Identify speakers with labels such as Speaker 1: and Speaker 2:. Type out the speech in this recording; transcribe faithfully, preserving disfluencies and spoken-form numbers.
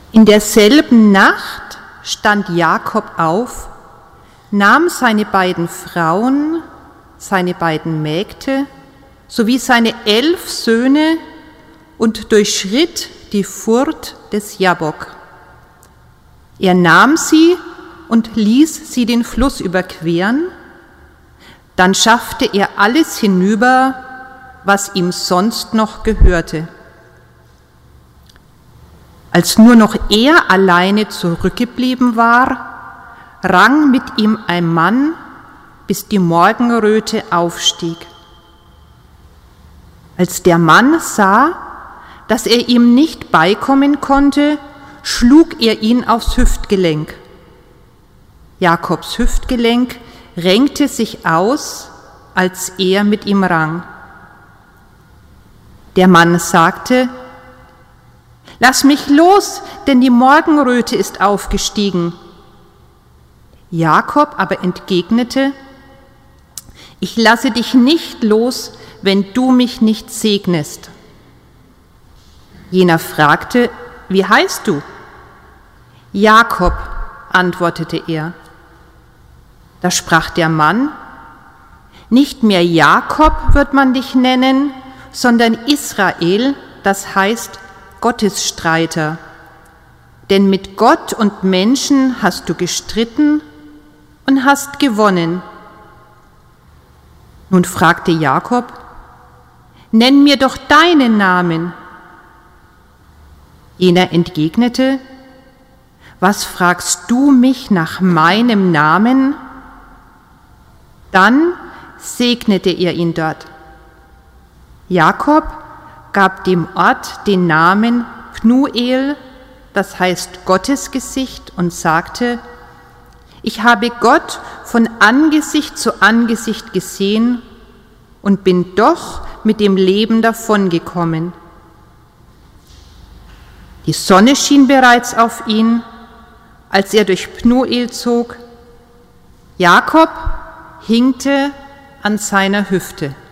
Speaker 1: In derselben Nacht stand Jakob auf, nahm seine beiden Frauen, seine beiden Mägde sowie seine elf Söhne und durchschritt die Furt des Jabbok. Er nahm sie und ließ sie den Fluss überqueren. Dann schaffte er alles hinüber, was ihm sonst noch gehörte. Als nur noch er alleine zurückgeblieben war, rang mit ihm ein Mann, bis die Morgenröte aufstieg. Als der Mann sah, dass er ihm nicht beikommen konnte, schlug er ihn aufs Hüftgelenk. Jakobs Hüftgelenk renkte sich aus, als er mit ihm rang. Der Mann sagte: »Lass mich los, denn die Morgenröte ist aufgestiegen.« Jakob aber entgegnete: »Ich lasse dich nicht los, wenn du mich nicht segnest.« Jener fragte: »Wie heißt du?« »Jakob«, antwortete er. Da sprach der Mann: »Nicht mehr Jakob wird man dich nennen, sondern Israel, das heißt Gottesstreiter. Denn mit Gott und Menschen hast du gestritten und hast gewonnen.« Nun fragte Jakob: »Nenn mir doch deinen Namen.« Jener entgegnete: »Was fragst du mich nach meinem Namen?« Dann segnete er ihn dort. Jakob gab dem Ort den Namen Pnuel, das heißt Gottesgesicht, und sagte: »Ich habe Gott von Angesicht zu Angesicht gesehen und bin doch mit dem Leben davongekommen.« Die Sonne schien bereits auf ihn, als er durch Pnuel zog. Jakob hinkte an seiner Hüfte.